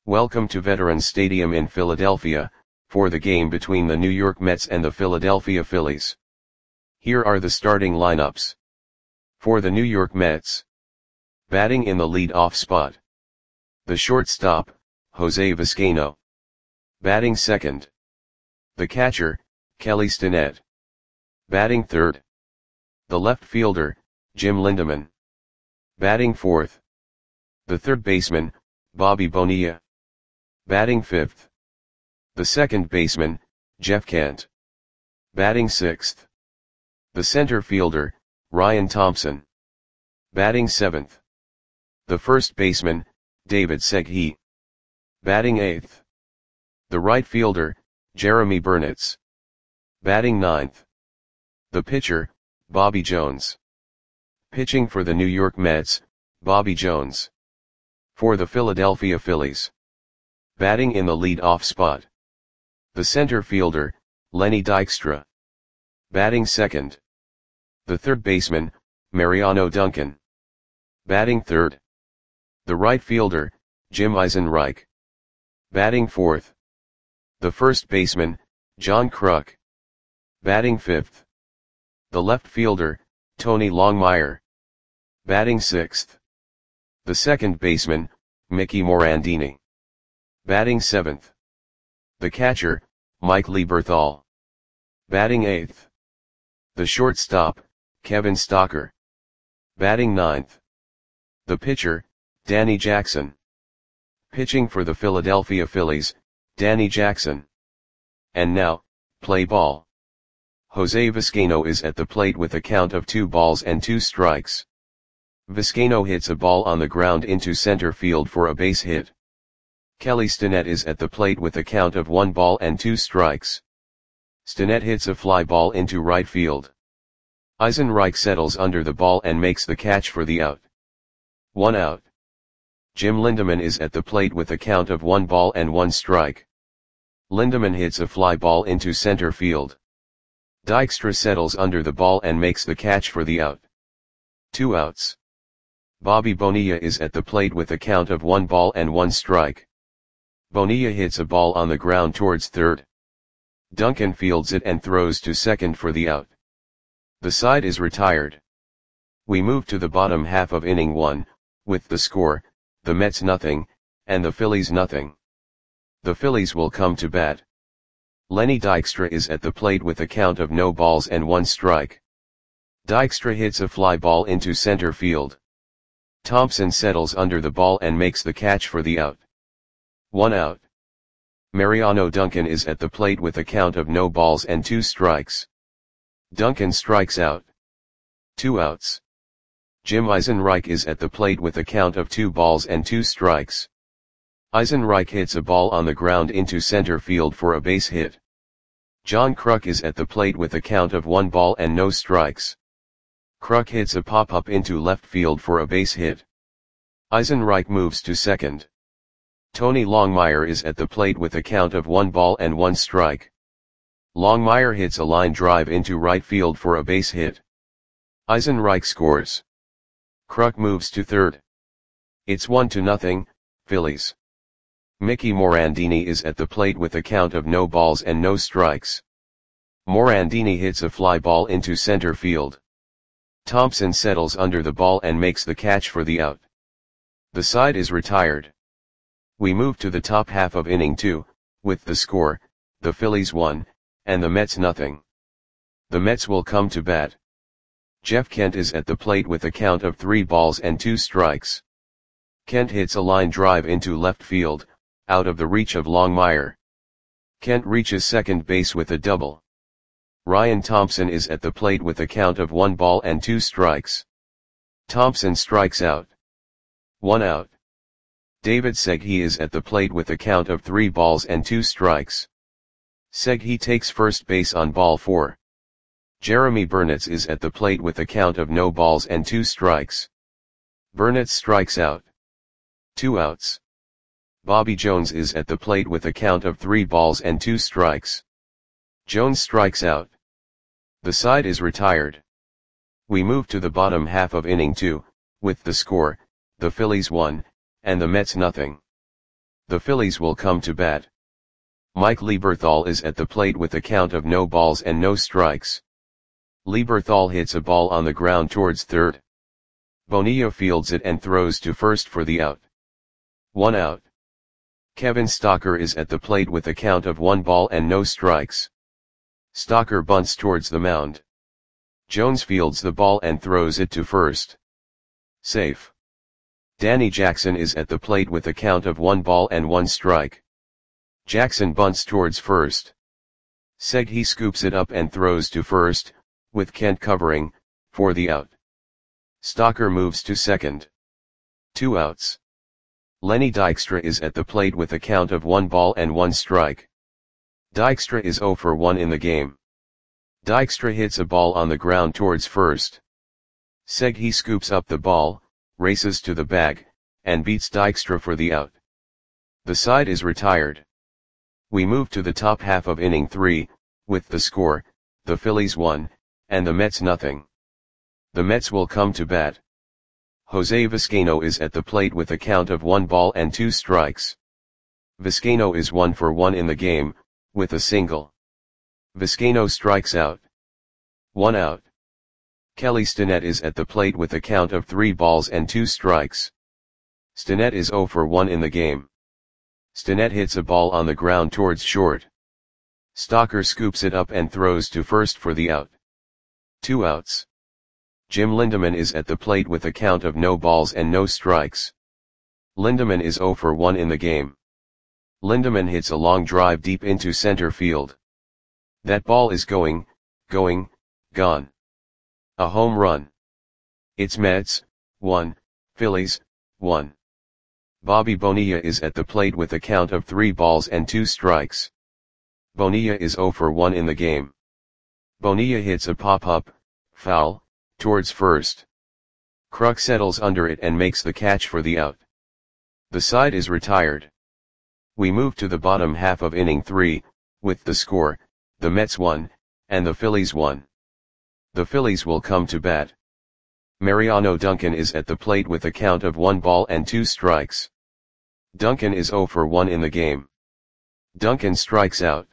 Welcome to Veterans Stadium in Philadelphia, for the game between the New York Mets and the Philadelphia Phillies. Here are the starting lineups. For the New York Mets. Batting in the lead-off spot. The shortstop, Jose Vizcaino. Batting second. The catcher, Kelly Stinnett. Batting third. The left fielder, Jim Lindeman. Batting fourth. The third baseman, Bobby Bonilla. Batting fifth. The second baseman, Jeff Kent. Batting sixth. The center fielder, Ryan Thompson. Batting seventh. The first baseman, David Segui. Batting eighth. The right fielder, Jeremy Burnitz. Batting ninth. The pitcher, Bobby Jones. Pitching for the New York Mets, Bobby Jones. For the Philadelphia Phillies. Batting in the lead-off spot. The center fielder, Lenny Dykstra. Batting second. The third baseman, Mariano Duncan. Batting third. The right fielder, Jim Eisenreich. Batting fourth. The first baseman, John Kruk. Batting fifth. The left fielder, Tony Longmire. Batting sixth. The second baseman, Mickey Morandini. Batting seventh. The catcher, Mike Lieberthal. Batting eighth. The shortstop, Kevin Stocker. Batting ninth. The pitcher, Danny Jackson. Pitching for the Philadelphia Phillies, Danny Jackson. And now, play ball. Jose Vizcaino is at the plate with a count of 2 balls and 2 strikes. Vizcaino hits a ball on the ground into center field for a base hit. Kelly Stinnett is at the plate with a count of 1 ball and 2 strikes. Stinnett hits a fly ball into right field. Eisenreich settles under the ball and makes the catch for the out. 1 out. Jim Lindeman is at the plate with a count of 1 ball and 1 strike. Lindeman hits a fly ball into center field. Dykstra settles under the ball and makes the catch for the out. 2 outs. Bobby Bonilla is at the plate with a count of 1 ball and 1 strike. Bonilla hits a ball on the ground towards third. Duncan fields it and throws to second for the out. The side is retired. We move to the bottom half of inning 1, with the score, the Mets nothing, and the Phillies nothing. The Phillies will come to bat. Lenny Dykstra is at the plate with a count of 0 balls and 1 strike. Dykstra hits a fly ball into center field. Thompson settles under the ball and makes the catch for the out. 1 out. Mariano Duncan is at the plate with a count of 0 balls and 2 strikes. Duncan strikes out. 2 outs. Jim Eisenreich is at the plate with a count of 2 balls and 2 strikes. Eisenreich hits a ball on the ground into center field for a base hit. John Kruk is at the plate with a count of 1 ball and no strikes. Kruk hits a pop-up into left field for a base hit. Eisenreich moves to second. Tony Longmire is at the plate with a count of 1 ball and 1 strike. Longmire hits a line drive into right field for a base hit. Eisenreich scores. Kruk moves to third. It's 1-0, Phillies. Mickey Morandini is at the plate with a count of 0 balls and no strikes. Morandini hits a fly ball into center field. Thompson settles under the ball and makes the catch for the out. The side is retired. We move to the top half of inning 2, with the score, the Phillies 1, and the Mets nothing. The Mets will come to bat. Jeff Kent is at the plate with a count of 3 balls and 2 strikes. Kent hits a line drive into left field, out of the reach of Longmire. Kent reaches second base with a double. Ryan Thompson is at the plate with a count of 1 ball and 2 strikes. Thompson strikes out. 1 out. David Segui is at the plate with a count of 3 balls and 2 strikes. Segui takes first base on ball 4. Jeremy Burnitz is at the plate with a count of 0 balls and 2 strikes. Burnitz strikes out. 2 outs. Bobby Jones is at the plate with a count of 3 balls and 2 strikes. Jones strikes out. The side is retired. We move to the bottom half of inning 2, with the score, the Phillies 1, and the Mets nothing. The Phillies will come to bat. Mike Lieberthal is at the plate with a count of no balls and no strikes. Lieberthal hits a ball on the ground towards third. Bonilla fields it and throws to first for the out. 1 out. Kevin Stocker is at the plate with a count of 1 ball and no strikes. Stocker bunts towards the mound. Jones fields the ball and throws it to first. Safe. Danny Jackson is at the plate with a count of 1 ball and 1 strike. Jackson bunts towards first. Seghi scoops it up and throws to first, with Kent covering, for the out. Stocker moves to second. 2 outs. Lenny Dykstra is at the plate with a count of 1 ball and 1 strike. Dykstra is 0 for 1 in the game. Dykstra hits a ball on the ground towards first. Seghi scoops up the ball, races to the bag, and beats Dykstra for the out. The side is retired. We move to the top half of inning 3, with the score, the Phillies 1, and the Mets nothing. The Mets will come to bat. Jose Vizcaino is at the plate with a count of 1 ball and 2 strikes. Vizcaino is 1 for 1 in the game, with a single. Vizcaino strikes out. 1 out. Kelly Stinnett is at the plate with a count of 3 balls and 2 strikes. Stinnett is 0 for 1 in the game. Stinnett hits a ball on the ground towards short. Stocker scoops it up and throws to first for the out. 2 outs. Jim Lindeman is at the plate with a count of no balls and no strikes. Lindeman is 0 for 1 in the game. Lindeman hits a long drive deep into center field. That ball is going, gone. A home run. It's Mets, 1, Phillies, 1. Bobby Bonilla is at the plate with a count of 3 balls and 2 strikes. Bonilla is 0 for 1 in the game. Bonilla hits a pop-up, foul, towards first. Kruk settles under it and makes the catch for the out. The side is retired. We move to the bottom half of inning 3, with the score, the Mets 1, and the Phillies 1. The Phillies will come to bat. Mariano Duncan is at the plate with a count of 1 ball and 2 strikes. Duncan is 0 for 1 in the game. Duncan strikes out.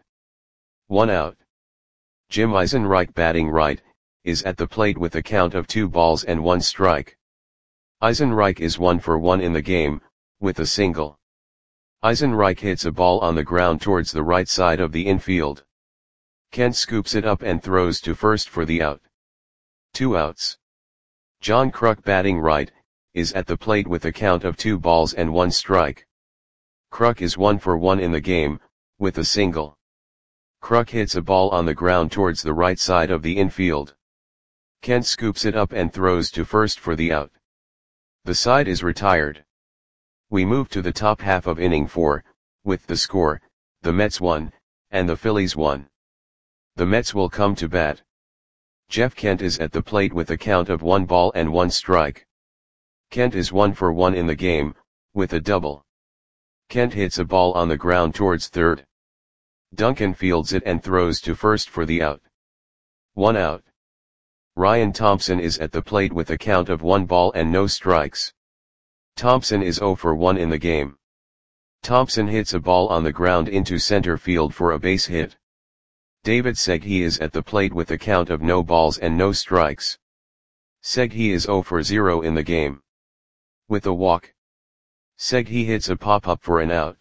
1 out. Jim Eisenreich batting right, is at the plate with a count of 2 balls and 1 strike. Eisenreich is 1 for 1 in the game, with a single. Eisenreich hits a ball on the ground towards the right side of the infield. Kent scoops it up and throws to first for the out. 2 outs. John Kruk batting right, is at the plate with a count of 2 balls and 1 strike. Kruk is 1 for 1 in the game, with a single. Kruk hits a ball on the ground towards the right side of the infield. Kent scoops it up and throws to first for the out. The side is retired. We move to the top half of inning 4, with the score, the Mets 1, and the Phillies 1. The Mets will come to bat. Jeff Kent is at the plate with a count of 1 ball and 1 strike. Kent is 1 for 1 in the game, with a double. Kent hits a ball on the ground towards third. Duncan fields it and throws to first for the out. 1 out. Ryan Thompson is at the plate with a count of 1 ball and no strikes. Thompson is 0 for 1 in the game. Thompson hits a ball on the ground into center field for a base hit. David Seghi is at the plate with a count of no balls and no strikes. Seghi is 0 for 0 in the game. With a walk. Seghi hits a pop-up for an out.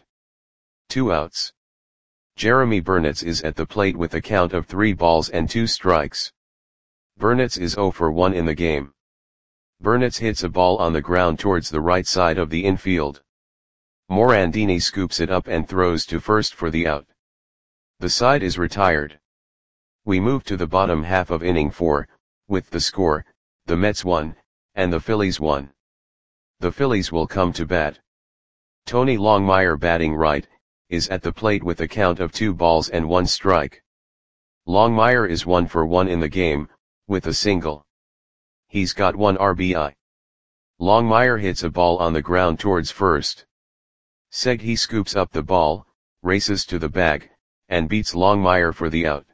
2 outs. Jeremy Burnitz is at the plate with a count of 3 balls and 2 strikes. Burnitz is 0 for 1 in the game. Burnitz hits a ball on the ground towards the right side of the infield. Morandini scoops it up and throws to first for the out. The side is retired. We move to the bottom half of inning 4, with the score, the Mets 1, and the Phillies 1. The Phillies will come to bat. Tony Longmire batting right, is at the plate with a count of 2 balls and 1 strike. Longmire is 1 for 1 in the game, with a single. He's got 1 RBI. Longmire hits a ball on the ground towards first. Seghi scoops up the ball, races to the bag, and beats Longmire for the out.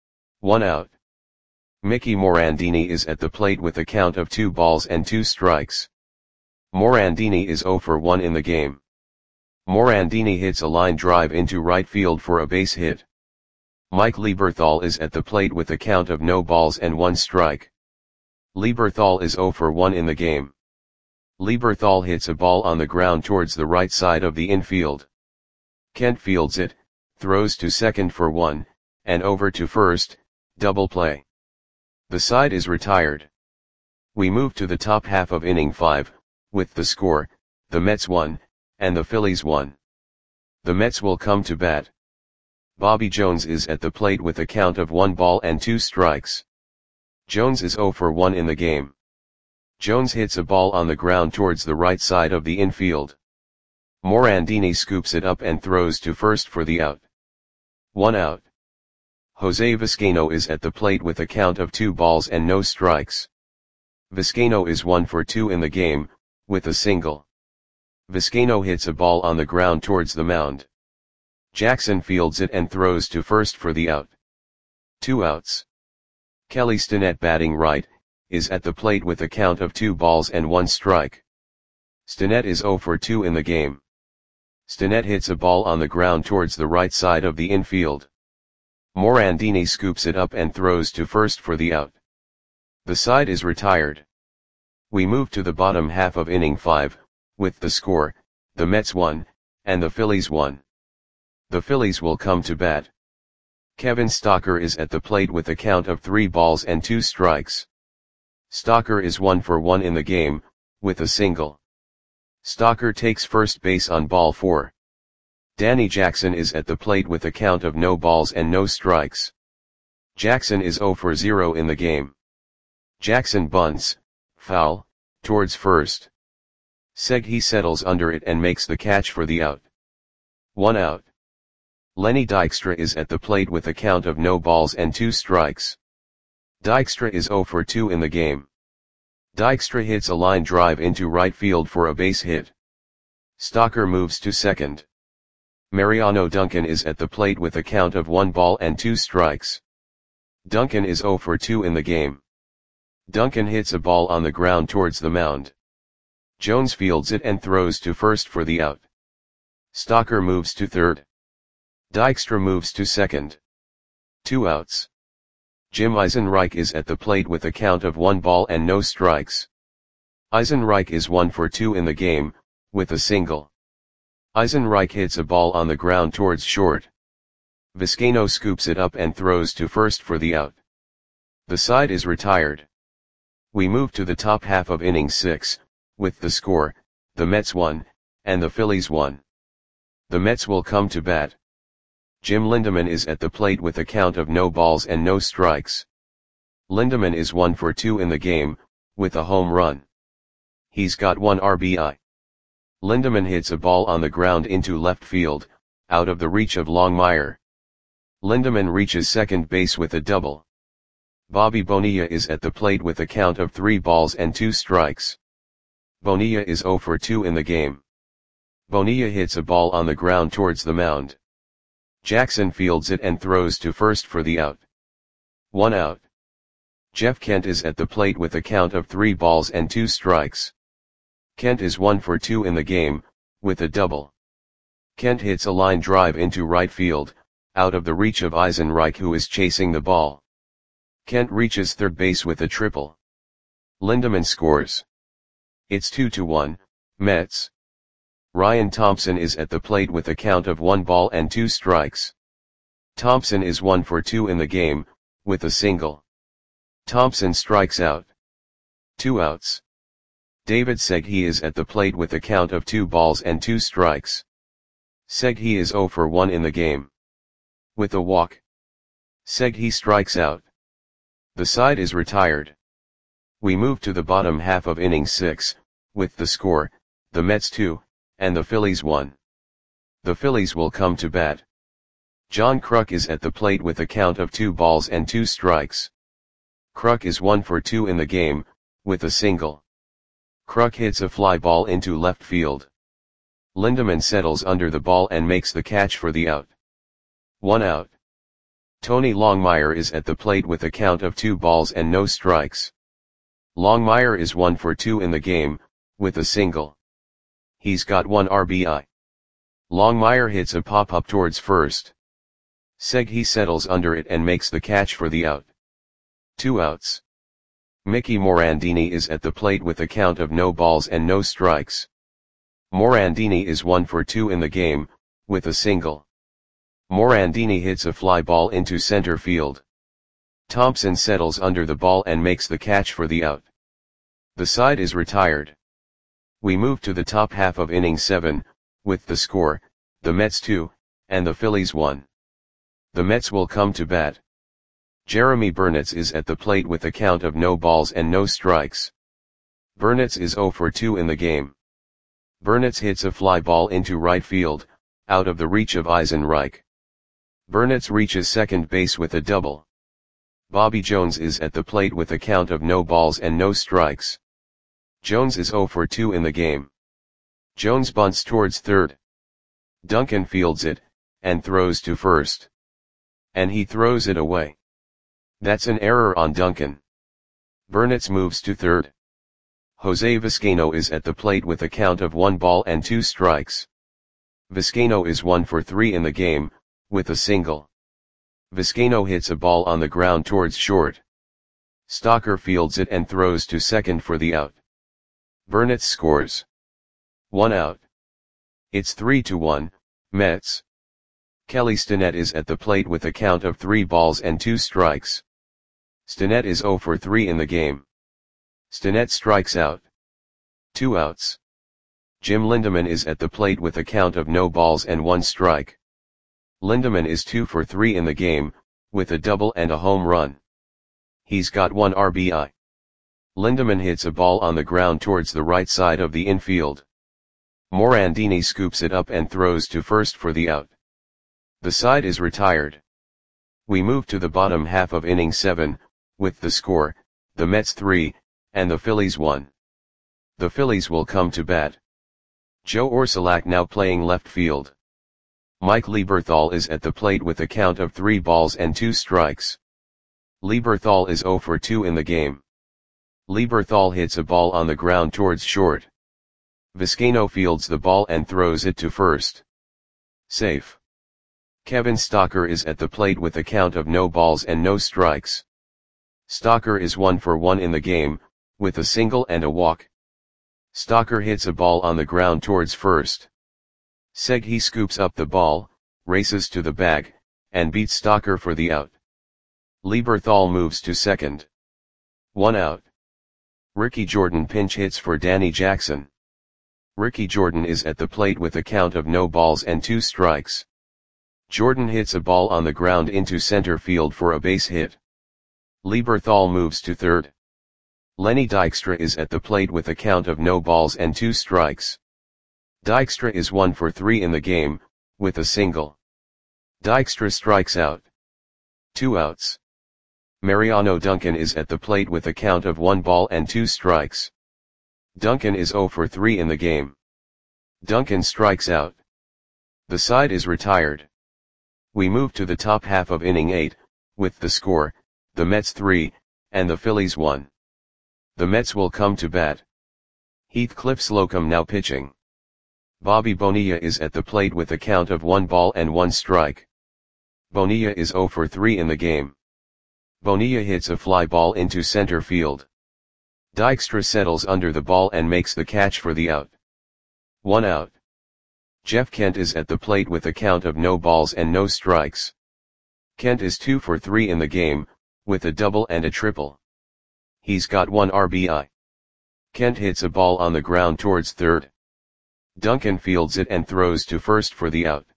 1 out. Mickey Morandini is at the plate with a count of 2 balls and 2 strikes. Morandini is 0 for 1 in the game. Morandini hits a line drive into right field for a base hit. Mike Lieberthal is at the plate with a count of no balls and 1 strike. Lieberthal is 0 for 1 in the game. Lieberthal hits a ball on the ground towards the right side of the infield. Kent fields it, throws to second for 1, and over to first, double play. The side is retired. We move to the top half of inning 5, with the score, the Mets 1, and the Phillies 1. The Mets will come to bat. Bobby Jones is at the plate with a count of 1 ball and 2 strikes. Jones is 0 for 1 in the game. Jones hits a ball on the ground towards the right side of the infield. Morandini scoops it up and throws to first for the out. 1 out. Jose Vizcaino is at the plate with a count of 2 balls and no strikes. Vizcaino is 1 for 2 in the game, with a single. Vizcaino hits a ball on the ground towards the mound. Jackson fields it and throws to first for the out. 2 outs. Kelly Stinnett, batting right, is at the plate with a count of 2 balls and 1 strike. Stinnett is 0 for 2 in the game. Stinnett hits a ball on the ground towards the right side of the infield. Morandini scoops it up and throws to first for the out. The side is retired. We move to the bottom half of inning 5, with the score, the Mets 1, and the Phillies 1. The Phillies will come to bat. Kevin Stocker is at the plate with a count of 3 balls and 2 strikes. Stocker is 1 for 1 in the game, with a single. Stocker takes first base on ball 4. Danny Jackson is at the plate with a count of no balls and no strikes. Jackson is 0 for 0 in the game. Jackson bunts, foul, towards first. Seghi settles under it and makes the catch for the out. 1 out. Lenny Dykstra is at the plate with a count of no balls and 2 strikes. Dykstra is 0 for 2 in the game. Dykstra hits a line drive into right field for a base hit. Stocker moves to second. Mariano Duncan is at the plate with a count of 1 ball and 2 strikes. Duncan is 0 for 2 in the game. Duncan hits a ball on the ground towards the mound. Jones fields it and throws to first for the out. Stocker moves to third. Dykstra moves to second. 2 outs. Jim Eisenreich is at the plate with a count of 1 ball and no strikes. Eisenreich is 1 for 2 in the game, with a single. Eisenreich hits a ball on the ground towards short. Vizcaino scoops it up and throws to first for the out. The side is retired. We move to the top half of inning 6, with the score, the Mets 1, and the Phillies 1. The Mets will come to bat. Jim Lindeman is at the plate with a count of no balls and no strikes. Lindeman is 1 for 2 in the game, with a home run. He's got 1 RBI. Lindeman hits a ball on the ground into left field, out of the reach of Longmire. Lindeman reaches second base with a double. Bobby Bonilla is at the plate with a count of 3 balls and 2 strikes. Bonilla is 0 for 2 in the game. Bonilla hits a ball on the ground towards the mound. Jackson fields it and throws to first for the out. 1 out. Jeff Kent is at the plate with a count of 3 balls and 2 strikes. Kent is 1 for 2 in the game, with a double. Kent hits a line drive into right field, out of the reach of Eisenreich, who is chasing the ball. Kent reaches third base with a triple. Lindeman scores. It's 2-1, Mets. Ryan Thompson is at the plate with a count of 1 ball and 2 strikes. Thompson is 1 for 2 in the game, with a single. Thompson strikes out. 2 outs. David Seghi is at the plate with a count of 2 balls and 2 strikes. Seghi is 0 for 1 in the game. With a walk. Seghi strikes out. The side is retired. We move to the bottom half of inning 6, with the score, the Mets 2, and the Phillies 1. The Phillies will come to bat. John Kruk is at the plate with a count of 2 balls and 2 strikes. Kruk is 1 for 2 in the game, with a single. Kruk hits a fly ball into left field. Lindeman settles under the ball and makes the catch for the out. 1 out. Tony Longmire is at the plate with a count of 2 balls and no strikes. Longmire is 1 for 2 in the game, with a single. He's got 1 RBI. Longmire hits a pop-up towards first. Seghi settles under it and makes the catch for the out. 2 outs. Mickey Morandini is at the plate with a count of no balls and no strikes. Morandini is 1 for 2 in the game, with a single. Morandini hits a fly ball into center field. Thompson settles under the ball and makes the catch for the out. The side is retired. We move to the top half of inning 7, with the score, the Mets 2, and the Phillies 1. The Mets will come to bat. Jeremy Burnitz is at the plate with a count of no balls and no strikes. Burnitz is 0 for 2 in the game. Burnitz hits a fly ball into right field, out of the reach of Eisenreich. Burnitz reaches second base with a double. Bobby Jones is at the plate with a count of no balls and no strikes. Jones is 0 for 2 in the game. Jones bunts towards third. Duncan fields it, and throws to first. And he throws it away. That's an error on Duncan. Burnitz moves to third. Jose Vizcaino is at the plate with a count of 1 ball and 2 strikes. Vizcaino is 1 for 3 in the game, with a single. Vizcaino hits a ball on the ground towards short. Stocker fields it and throws to second for the out. Burnitz scores. 1 out. It's 3-1, Mets. Kelly Stinnett is at the plate with a count of 3 balls and 2 strikes. Stinnett is 0 for 3 in the game. Stinnett strikes out. 2 outs. Jim Lindeman is at the plate with a count of no balls and 1 strike. Lindeman is 2 for 3 in the game, with a double and a home run. He's got 1 RBI. Lindeman hits a ball on the ground towards the right side of the infield. Morandini scoops it up and throws to first for the out. The side is retired. We move to the bottom half of inning 7, with the score, the Mets 3, and the Phillies 1. The Phillies will come to bat. Joe Orsulak now playing left field. Mike Lieberthal is at the plate with a count of 3 balls and 2 strikes. Lieberthal is 0 for 2 in the game. Lieberthal hits a ball on the ground towards short. Vizcaino fields the ball and throws it to first. Safe. Kevin Stocker is at the plate with a count of no balls and no strikes. Stocker is 1 for 1 in the game, with a single and a walk. Stocker hits a ball on the ground towards first. Seghi scoops up the ball, races to the bag, and beats Stocker for the out. Lieberthal moves to second. 1 out. Ricky Jordan pinch hits for Danny Jackson. Ricky Jordan is at the plate with a count of no balls and 2 strikes. Jordan hits a ball on the ground into center field for a base hit. Lieberthal moves to third. Lenny Dykstra is at the plate with a count of no balls and 2 strikes. Dykstra is 1 for 3 in the game, with a single. Dykstra strikes out. 2 outs. Mariano Duncan is at the plate with a count of 1 ball and 2 strikes. Duncan is 0 for 3 in the game. Duncan strikes out. The side is retired. We move to the top half of inning 8, with the score, the Mets 3, and the Phillies 1. The Mets will come to bat. Heathcliff Slocum now pitching. Bobby Bonilla is at the plate with a count of 1 ball and 1 strike. Bonilla is 0 for 3 in the game. Bonilla hits a fly ball into center field. Dykstra settles under the ball and makes the catch for the out. 1 out. Jeff Kent is at the plate with a count of no balls and no strikes. Kent is 2 for 3 in the game, with a double and a triple. He's got 1 RBI. Kent hits a ball on the ground towards third. Duncan fields it and throws to first for the out.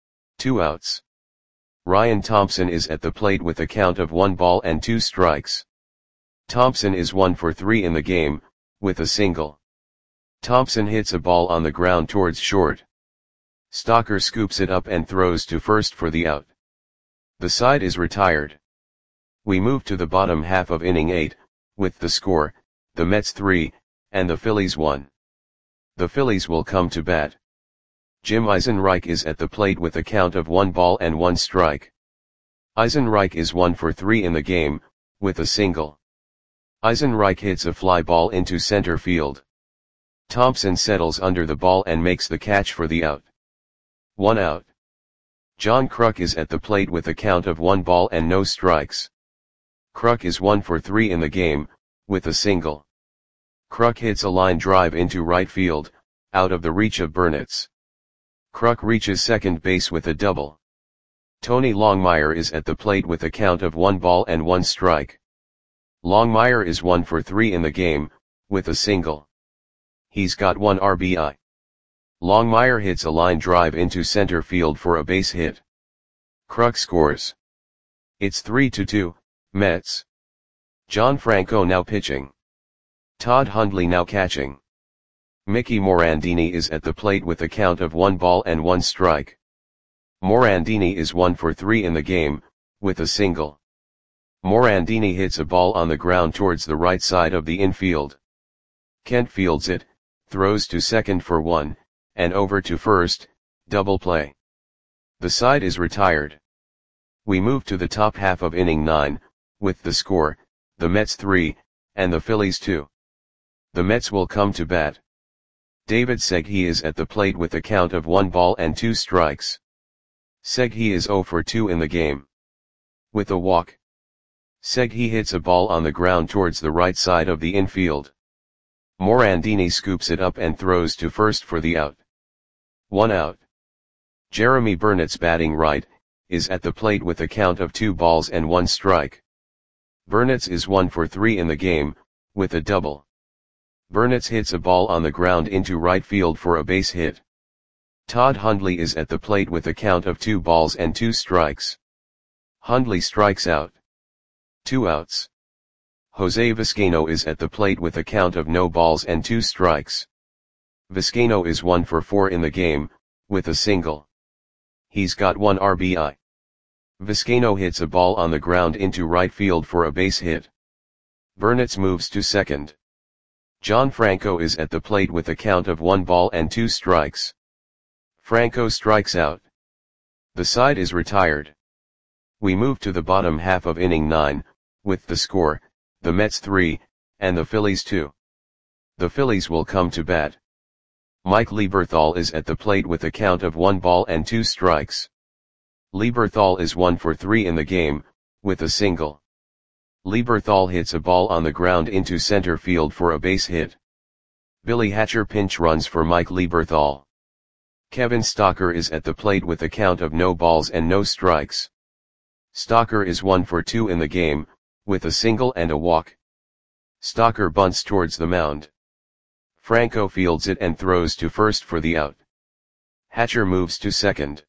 2 outs. Ryan Thompson is at the plate with a count of 1 ball and 2 strikes. Thompson is 1 for 3 in the game, with a single. Thompson hits a ball on the ground towards short. Stocker scoops it up and throws to first for the out. The side is retired. We move to the bottom half of inning 8, with the score, the Mets 3, and the Phillies 1. The Phillies will come to bat. Jim Eisenreich is at the plate with a count of 1 ball and 1 strike. Eisenreich is 1 for 3 in the game, with a single. Eisenreich hits a fly ball into center field. Thompson settles under the ball and makes the catch for the out. 1 out. John Kruk is at the plate with a count of 1 ball and no strikes. Kruk is 1 for 3 in the game, with a single. Kruk hits a line drive into right field, out of the reach of Burnitz. Kruk reaches second base with a double. Tony Longmire is at the plate with a count of 1 ball and 1 strike. Longmire is 1 for 3 in the game, with a single. He's got 1 RBI. Longmire hits a line drive into center field for a base hit. Kruk scores. It's 3-2, Mets. John Franco now pitching. Todd Hundley now catching. Mickey Morandini is at the plate with a count of 1 ball and 1 strike. Morandini is 1 for 3 in the game, with a single. Morandini hits a ball on the ground towards the right side of the infield. Kent fields it, throws to second for 1, and over to first, double play. The side is retired. We move to the top half of inning 9, with the score, the Mets 3, and the Phillies 2. The Mets will come to bat. David Segui is at the plate with a count of 1 ball and 2 strikes. Segui is 0 for 2 in the game. With a walk. Segui hits a ball on the ground towards the right side of the infield. Morandini scoops it up and throws to first for the out. 1 out. Jeremy Burnitz, batting right, is at the plate with a count of 2 balls and 1 strike. Burnitz is 1 for 3 in the game, with a double. Burnitz hits a ball on the ground into right field for a base hit. Todd Hundley is at the plate with a count of 2 balls and 2 strikes. Hundley strikes out. 2 outs. Jose Vizcaino is at the plate with a count of no balls and 2 strikes. Vizcaino is 1 for 4 in the game, with a single. He's got 1 RBI. Vizcaino hits a ball on the ground into right field for a base hit. Burnitz moves to second. John Franco is at the plate with a count of 1 ball and 2 strikes. Franco strikes out. The side is retired. We move to the bottom half of inning 9, with the score, the Mets 3, and the Phillies 2. The Phillies will come to bat. Mike Lieberthal is at the plate with a count of 1 ball and 2 strikes. Lieberthal is 1 for 3 in the game, with a single. Lieberthal hits a ball on the ground into center field for a base hit. Billy Hatcher pinch runs for Mike Lieberthal. Kevin Stocker is at the plate with a count of no balls and no strikes. Stocker is 1 for 2 in the game, with a single and a walk. Stocker bunts towards the mound. Franco fields it and throws to first for the out. Hatcher moves to second.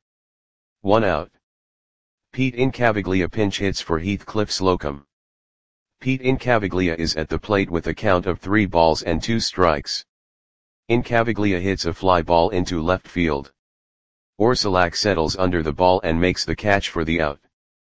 1 out. Pete Incaviglia pinch hits for Heathcliff Slocum. Pete Incaviglia is at the plate with a count of 3 balls and 2 strikes. Incaviglia hits a fly ball into left field. Orsulak settles under the ball and makes the catch for the out.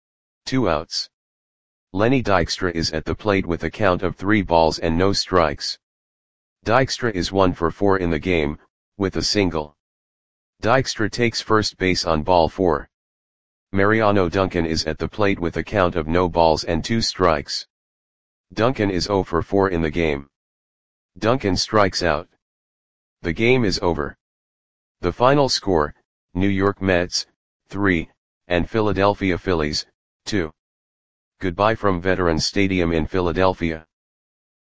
2 outs. Lenny Dykstra is at the plate with a count of 3 balls and no strikes. Dykstra is 1 for 4 in the game, with a single. Dykstra takes first base on ball 4. Mariano Duncan is at the plate with a count of no balls and 2 strikes. Duncan is 0 for 4 in the game. Duncan strikes out. The game is over. The final score, New York Mets, 3, and Philadelphia Phillies, 2. Goodbye from Veterans Stadium in Philadelphia.